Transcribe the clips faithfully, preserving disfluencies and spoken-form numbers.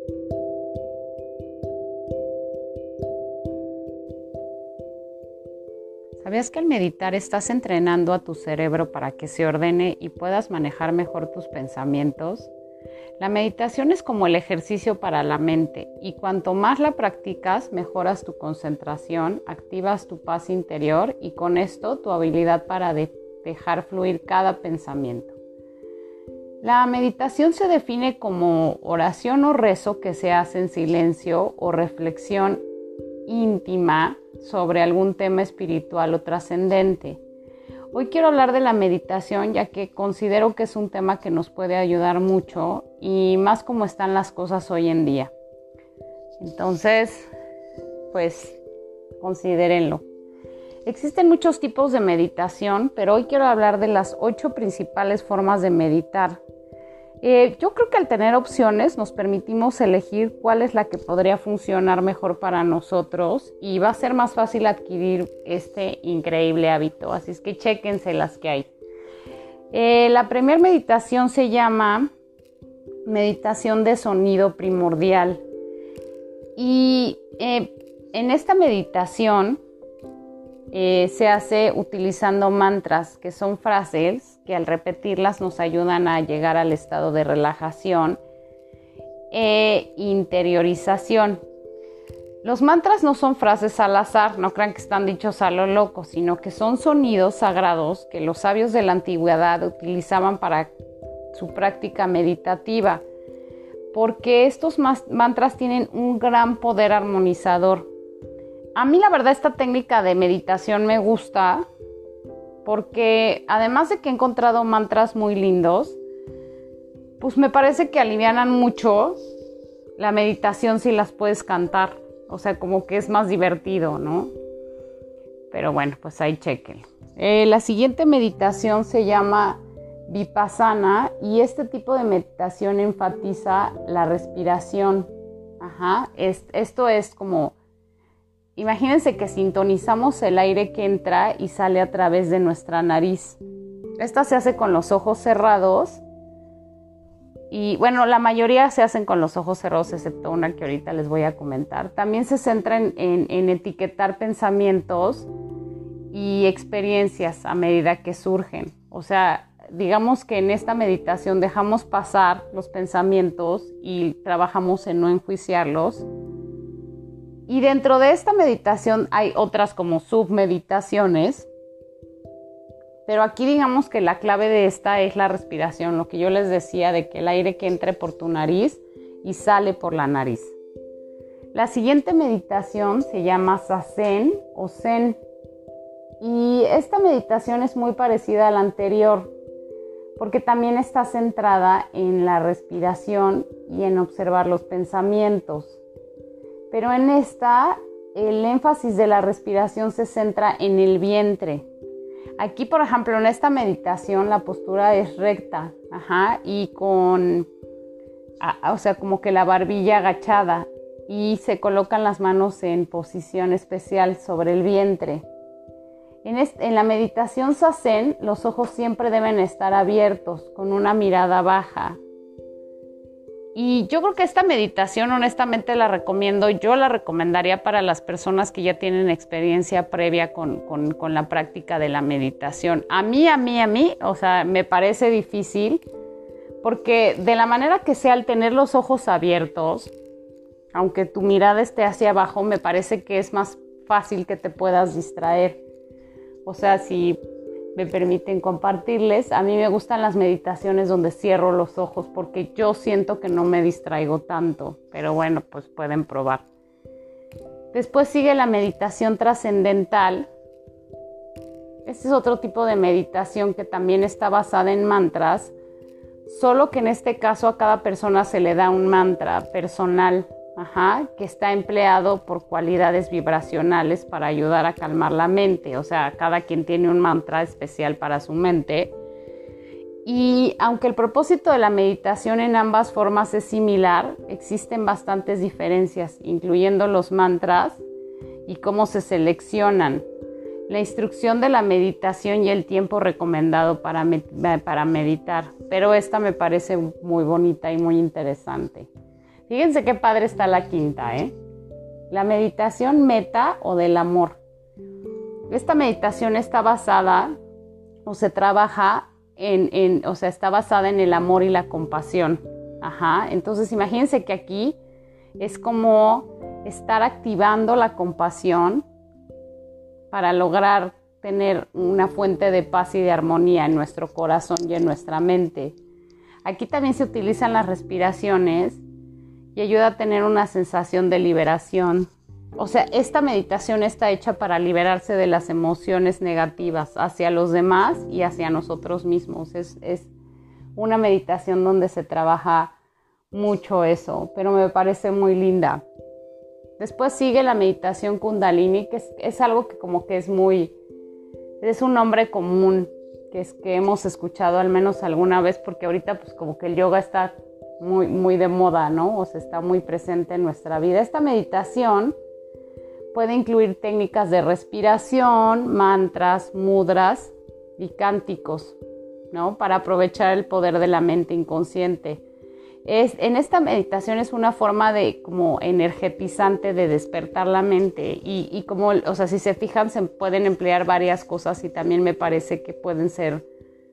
¿Sabías que al meditar estás entrenando a tu cerebro para que se ordene y puedas manejar mejor tus pensamientos? La meditación es como el ejercicio para la mente y cuanto más la practicas, mejoras tu concentración, activas tu paz interior y con esto tu habilidad para de- dejar fluir cada pensamiento. La meditación se define como oración o rezo que se hace en silencio o reflexión íntima sobre algún tema espiritual o trascendente. Hoy quiero hablar de la meditación ya que considero que es un tema que nos puede ayudar mucho y más como están las cosas hoy en día. Entonces, pues considérenlo. Existen muchos tipos de meditación, pero hoy quiero hablar de las ocho principales formas de meditar. Eh, yo creo que al tener opciones nos permitimos elegir cuál es la que podría funcionar mejor para nosotros y va a ser más fácil adquirir este increíble hábito, así es que chéquense las que hay. Eh, la primera meditación se llama meditación de sonido primordial y eh, en esta meditación Eh, se hace utilizando mantras, que son frases que al repetirlas nos ayudan a llegar al estado de relajación e interiorización. Los mantras no son frases al azar, no crean que están dichos a lo loco, sino que son sonidos sagrados que los sabios de la antigüedad utilizaban para su práctica meditativa, porque estos mantras tienen un gran poder armonizador. A mí la verdad esta técnica de meditación me gusta porque además de que he encontrado mantras muy lindos, pues me parece que alivianan mucho la meditación si las puedes cantar. O sea, como que es más divertido, ¿no? Pero bueno, pues ahí chequen. Eh, la siguiente meditación se llama Vipassana y este tipo de meditación enfatiza la respiración. Ajá, es, esto es como... Imagínense que sintonizamos el aire que entra y sale a través de nuestra nariz. Esta se hace con los ojos cerrados y bueno, la mayoría se hacen con los ojos cerrados excepto una que ahorita les voy a comentar. También se centra en, en, en etiquetar pensamientos y experiencias a medida que surgen. O sea, digamos que en esta meditación dejamos pasar los pensamientos y trabajamos en no enjuiciarlos. Y dentro de esta meditación hay otras como submeditaciones, pero aquí digamos que la clave de esta es la respiración, lo que yo les decía de que el aire que entre por tu nariz y sale por la nariz. La siguiente meditación se llama Zazen o Zen y esta meditación es muy parecida a la anterior porque también está centrada en la respiración y en observar los pensamientos. Pero en esta, el énfasis de la respiración se centra en el vientre. Aquí, por ejemplo, en esta meditación la postura es recta, ajá, y con, o sea, como que la barbilla agachada y se colocan las manos en posición especial sobre el vientre. En, este, en la meditación Zazen, los ojos siempre deben estar abiertos con una mirada baja. Y yo creo que esta meditación honestamente la recomiendo, yo la recomendaría para las personas que ya tienen experiencia previa con, con, con la práctica de la meditación. A mí, a mí, a mí, o sea, me parece difícil porque de la manera que sea al tener los ojos abiertos, aunque tu mirada esté hacia abajo, me parece que es más fácil que te puedas distraer. O sea, si me permiten compartirles, a mí me gustan las meditaciones donde cierro los ojos porque yo siento que no me distraigo tanto, pero bueno, pues pueden probar. Después sigue la meditación trascendental. Este es otro tipo de meditación que también está basada en mantras, solo que en este caso a cada persona se le da un mantra personal, ajá, que está empleado por cualidades vibracionales para ayudar a calmar la mente. O sea, cada quien tiene un mantra especial para su mente. Y aunque el propósito de la meditación en ambas formas es similar, existen bastantes diferencias, incluyendo los mantras y cómo se seleccionan, la instrucción de la meditación y el tiempo recomendado para, med- para meditar. Pero esta me parece muy bonita y muy interesante. Fíjense qué padre está la quinta, ¿eh? La meditación meta o del amor. Esta meditación está basada o se trabaja en, en, o sea, está basada en el amor y la compasión. Ajá. Entonces, imagínense que aquí es como estar activando la compasión para lograr tener una fuente de paz y de armonía en nuestro corazón y en nuestra mente. Aquí también se utilizan las respiraciones y ayuda a tener una sensación de liberación. O sea, esta meditación está hecha para liberarse de las emociones negativas hacia los demás y hacia nosotros mismos. Es, es una meditación donde se trabaja mucho eso, pero me parece muy linda. Después sigue la meditación Kundalini, que es, es algo que como que es muy, es un nombre común que es que hemos escuchado al menos alguna vez, porque ahorita pues como que el yoga está muy, muy de moda, ¿no? O sea, está muy presente en nuestra vida. Esta meditación puede incluir técnicas de respiración, mantras, mudras y cánticos, ¿no? Para aprovechar el poder de la mente inconsciente. Es, en esta meditación es una forma de como energetizante de despertar la mente y, y como, o sea, si se fijan se pueden emplear varias cosas y también me parece que pueden ser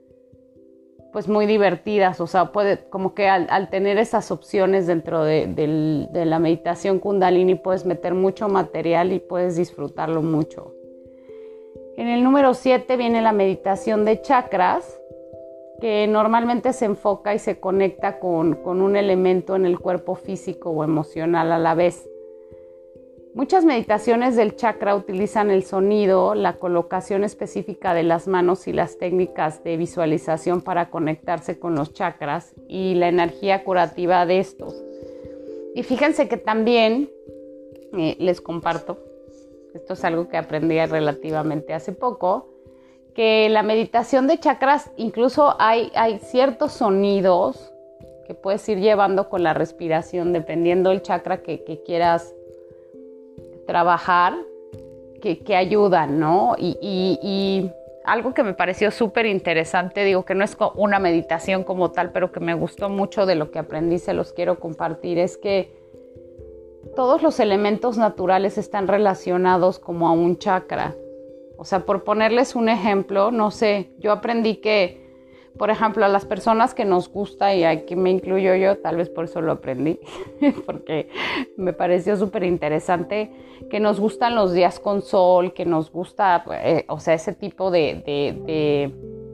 pues muy divertidas, o sea, puede como que al, al tener esas opciones dentro de, de, de la meditación Kundalini puedes meter mucho material y puedes disfrutarlo mucho. En el número siete viene la meditación de chakras, que normalmente se enfoca y se conecta con, con un elemento en el cuerpo físico o emocional a la vez. Muchas meditaciones del chakra utilizan el sonido, la colocación específica de las manos y las técnicas de visualización para conectarse con los chakras y la energía curativa de estos. Y fíjense que también eh, les comparto, esto es algo que aprendí relativamente hace poco, que la meditación de chakras incluso hay, hay ciertos sonidos que puedes ir llevando con la respiración dependiendo del chakra que, que quieras trabajar, que, que ayudan, ¿no? Y, y, y algo que me pareció súper interesante, digo que no es una meditación como tal, pero que me gustó mucho de lo que aprendí, se los quiero compartir, es que todos los elementos naturales están relacionados como a un chakra. O sea, por ponerles un ejemplo, no sé, yo aprendí que, por ejemplo, a las personas que nos gusta, y aquí me incluyo yo, tal vez por eso lo aprendí, porque me pareció súper interesante, que nos gustan los días con sol, que nos gusta, eh, o sea, ese tipo de, de, de,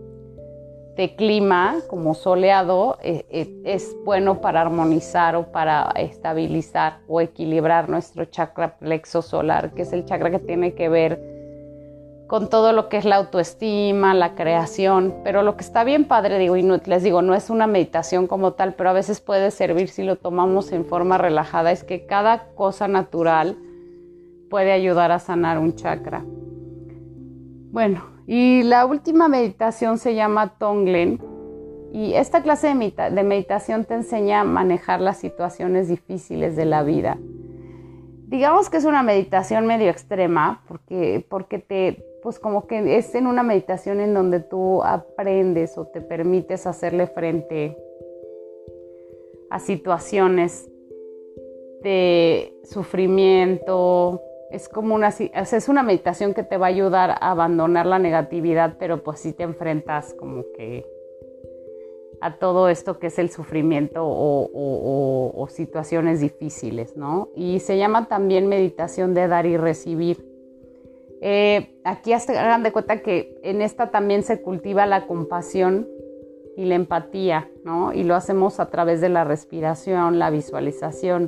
de clima como soleado, eh, eh, es bueno para armonizar o para estabilizar o equilibrar nuestro chakra plexo solar, que es el chakra que tiene que ver con todo lo que es la autoestima, la creación, pero lo que está bien padre, digo, y no, les digo, no es una meditación como tal, pero a veces puede servir si lo tomamos en forma relajada, es que cada cosa natural puede ayudar a sanar un chakra. Bueno, y la última meditación se llama Tonglen, y esta clase de, medita- de meditación te enseña a manejar las situaciones difíciles de la vida. Digamos que es una meditación medio extrema, porque, porque te, pues como que es en una meditación en donde tú aprendes o te permites hacerle frente a situaciones de sufrimiento. Es como una, o sea, es una meditación que te va a ayudar a abandonar la negatividad, pero pues sí te enfrentas como que a todo esto que es el sufrimiento o, o, o, o situaciones difíciles, ¿no? Y se llama también meditación de dar y recibir. Eh, aquí hasta hagan de cuenta que en esta también se cultiva la compasión y la empatía, ¿no? Y lo hacemos a través de la respiración, la visualización.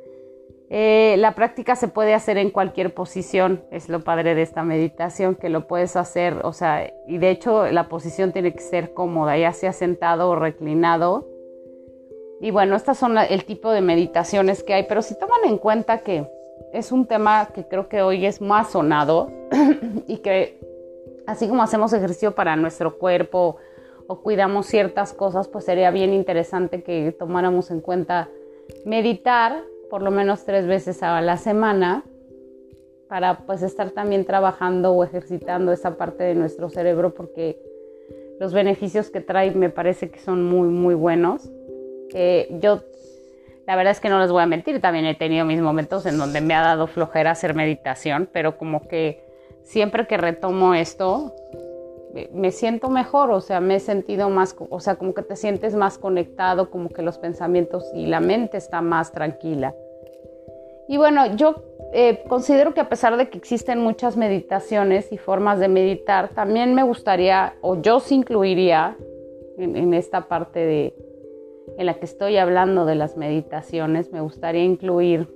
Eh, la práctica se puede hacer en cualquier posición, es lo padre de esta meditación, que lo puedes hacer, o sea, y de hecho la posición tiene que ser cómoda, ya sea sentado o reclinado. Y bueno, estas son la, el tipo de meditaciones que hay, pero si toman en cuenta que es un tema que creo que hoy es más sonado y que así como hacemos ejercicio para nuestro cuerpo o cuidamos ciertas cosas, pues sería bien interesante que tomáramos en cuenta meditar por lo menos tres veces a la semana para pues estar también trabajando o ejercitando esa parte de nuestro cerebro, porque los beneficios que trae me parece que son muy muy buenos. Eh, yo La verdad es que no les voy a mentir, también he tenido mis momentos en donde me ha dado flojera hacer meditación, pero como que siempre que retomo esto, me siento mejor, o sea, me he sentido más, o sea, como que te sientes más conectado, como que los pensamientos y la mente está más tranquila. Y bueno, yo eh, considero que a pesar de que existen muchas meditaciones y formas de meditar, también me gustaría, o yo sí incluiría en, en esta parte de, en la que estoy hablando de las meditaciones, me gustaría incluir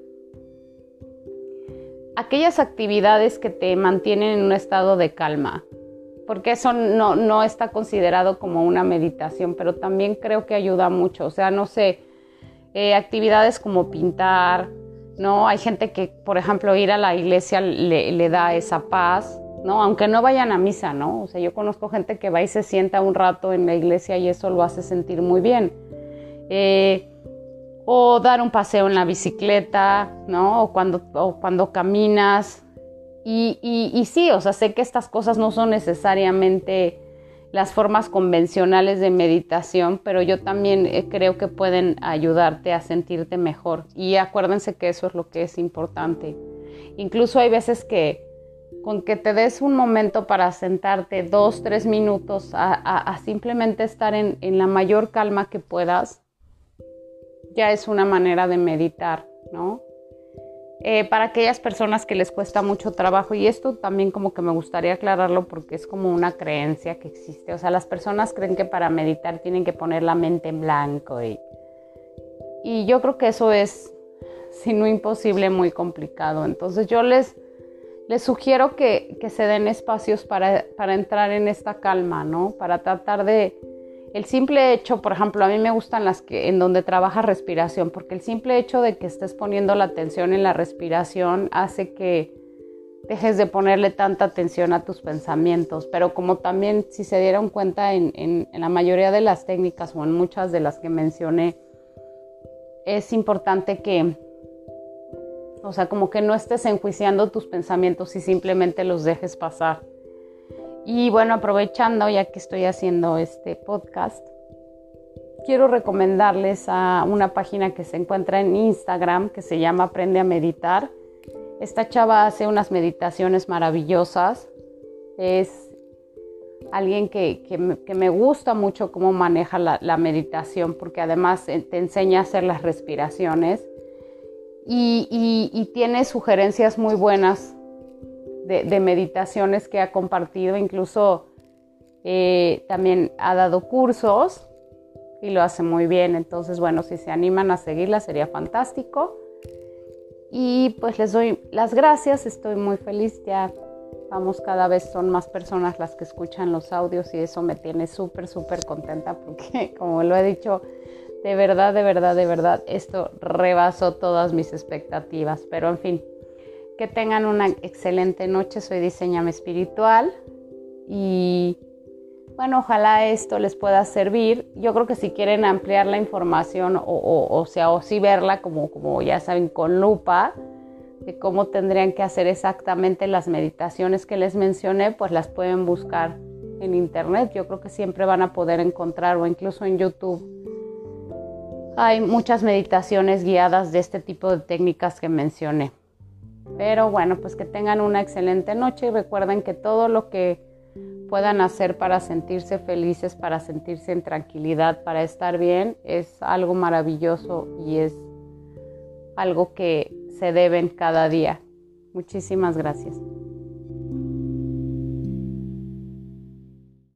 aquellas actividades que te mantienen en un estado de calma, porque eso no, no está considerado como una meditación, pero también creo que ayuda mucho. O sea, no sé, eh, actividades como pintar, ¿no? Hay gente que, por ejemplo, ir a la iglesia le, le da esa paz, ¿no? Aunque no vayan a misa, ¿no? O sea, yo conozco gente que va y se sienta un rato en la iglesia y eso lo hace sentir muy bien. Eh, o dar un paseo en la bicicleta, ¿no? O cuando, o cuando caminas. Y, y, y sí, o sea, sé que estas cosas no son necesariamente las formas convencionales de meditación, pero yo también eh, creo que pueden ayudarte a sentirte mejor. Y acuérdense que eso es lo que es importante. Incluso hay veces que con que te des un momento para sentarte dos, tres minutos a, a, a simplemente estar en, en la mayor calma que puedas, ya es una manera de meditar, ¿no? Eh, para aquellas personas que les cuesta mucho trabajo, y esto también como que me gustaría aclararlo porque es como una creencia que existe, o sea, las personas creen que para meditar tienen que poner la mente en blanco y, y yo creo que eso es, si no imposible, muy complicado. Entonces yo les, les sugiero que, que se den espacios para, para entrar en esta calma, ¿no? Para tratar de... El simple hecho, por ejemplo, a mí me gustan las que en donde trabaja respiración, porque el simple hecho de que estés poniendo la atención en la respiración hace que dejes de ponerle tanta atención a tus pensamientos. Pero como también, si se dieron cuenta en, en, en la mayoría de las técnicas o en muchas de las que mencioné, es importante que, o sea, como que no estés enjuiciando tus pensamientos y simplemente los dejes pasar. Y bueno, aprovechando ya que estoy haciendo este podcast, quiero recomendarles a una página que se encuentra en Instagram que se llama Aprende a Meditar. Esta chava hace unas meditaciones maravillosas. Es alguien que, que, me, que me gusta mucho cómo maneja la, la meditación, porque además te enseña a hacer las respiraciones y, y, y tiene sugerencias muy buenas De, de meditaciones que ha compartido, incluso eh, también ha dado cursos y lo hace muy bien. Entonces, bueno, si se animan a seguirla sería fantástico. Y pues les doy las gracias, estoy muy feliz, ya vamos, cada vez son más personas las que escuchan los audios y eso me tiene súper, súper contenta porque, como lo he dicho, de verdad, de verdad, de verdad, esto rebasó todas mis expectativas, pero en fin. Que tengan una excelente noche. Soy Diseñame Espiritual y bueno, ojalá esto les pueda servir. Yo creo que si quieren ampliar la información o, o, o sea, o sí verla como, como ya saben, con lupa, de cómo tendrían que hacer exactamente las meditaciones que les mencioné, pues las pueden buscar en internet. Yo creo que siempre van a poder encontrar, o incluso en YouTube hay muchas meditaciones guiadas de este tipo de técnicas que mencioné. Pero bueno, pues que tengan una excelente noche y recuerden que todo lo que puedan hacer para sentirse felices, para sentirse en tranquilidad, para estar bien, es algo maravilloso y es algo que se deben cada día. Muchísimas gracias.